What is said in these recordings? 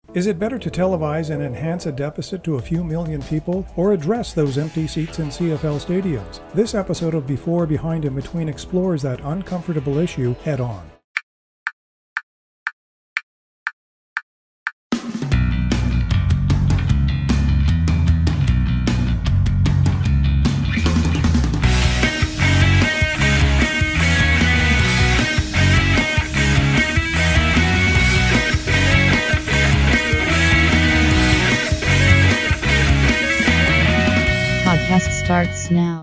Is it better to televise and enhance a deficit to a few million people, or address those empty seats in CFL stadiums? This episode of Before, Behind and Between explores that uncomfortable issue head on. Podcast starts now.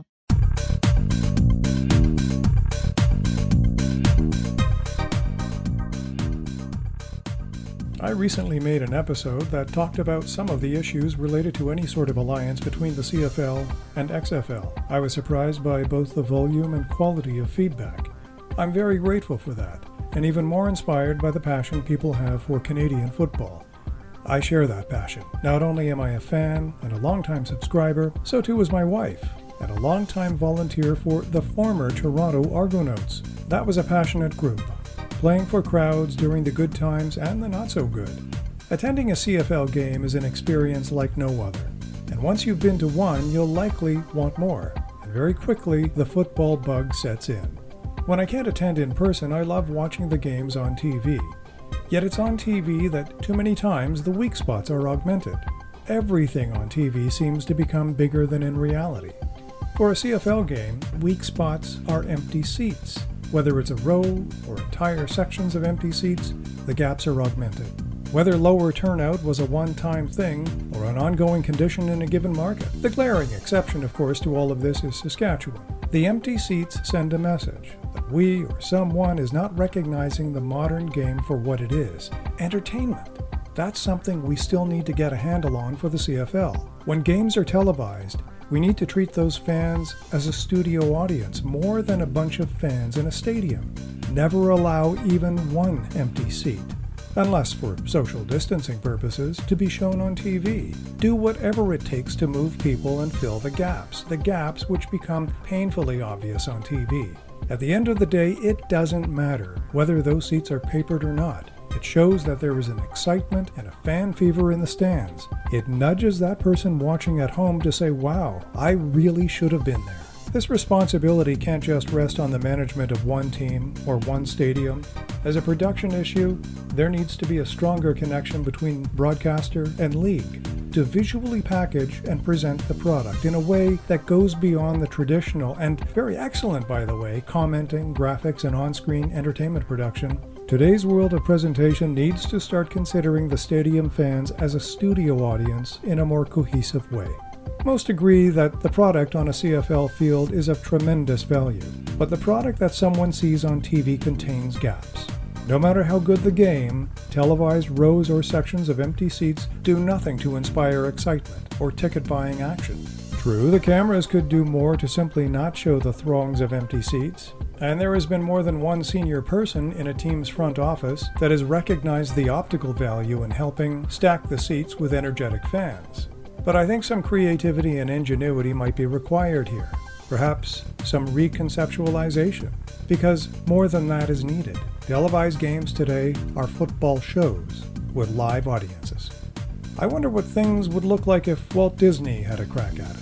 I recently made an episode that talked about some of the issues related to any sort of alliance between the CFL and XFL. I was surprised by both the volume and quality of feedback. I'm very grateful for that, and even more inspired by the passion people have for Canadian football. I share that passion. Not only am I a fan and a longtime subscriber, so too is my wife, and a longtime volunteer for the former Toronto Argonauts. That was a passionate group, playing for crowds during the good times and the not so good. Attending a CFL game is an experience like no other, and once you've been to one, you'll likely want more, and very quickly the football bug sets in. When I can't attend in person, I love watching the games on TV. Yet it's on TV that too many times the weak spots are augmented. Everything on TV seems to become bigger than in reality. For a CFL game, weak spots are empty seats. Whether it's a row or entire sections of empty seats, the gaps are augmented. Whether lower turnout was a one-time thing or an ongoing condition in a given market. The glaring exception, of course, to all of this is Saskatchewan. The empty seats send a message that we or someone is not recognizing the modern game for what it is. Entertainment. That's something we still need to get a handle on for the CFL. When games are televised, we need to treat those fans as a studio audience more than a bunch of fans in a stadium. Never allow even one empty seat, unless for social distancing purposes, to be shown on TV. Do whatever it takes to move people and fill the gaps which become painfully obvious on TV. At the end of the day, it doesn't matter whether those seats are papered or not. It shows that there is an excitement and a fan fever in the stands. It nudges that person watching at home to say, wow, I really should have been there. This responsibility can't just rest on the management of one team or one stadium. As a production issue, there needs to be a stronger connection between broadcaster and league to visually package and present the product in a way that goes beyond the traditional and very excellent, by the way, commenting, graphics, and on-screen entertainment production. Today's world of presentation needs to start considering the stadium fans as a studio audience in a more cohesive way. Most agree that the product on a CFL field is of tremendous value, but the product that someone sees on TV contains gaps. No matter how good the game, televised rows or sections of empty seats do nothing to inspire excitement or ticket-buying action. True, the cameras could do more to simply not show the throngs of empty seats, and there has been more than one senior person in a team's front office that has recognized the optical value in helping stack the seats with energetic fans. But I think some creativity and ingenuity might be required here. Perhaps some reconceptualization, because more than that is needed. Televised games today are football shows with live audiences. I wonder what things would look like if Walt Disney had a crack at it.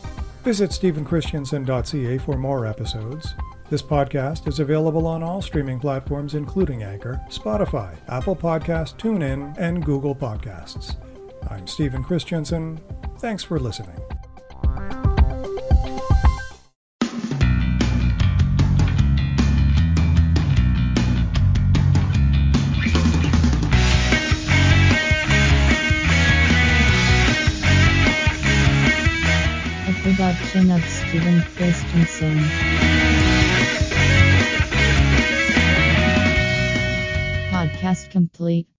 Visit stephenchristiansen.ca for more episodes. This podcast is available on all streaming platforms including Anchor, Spotify, Apple Podcasts, TuneIn, and Google Podcasts. I'm Stephen Christiansen. Thanks for listening. A production of Stephen Christensen. Podcast complete.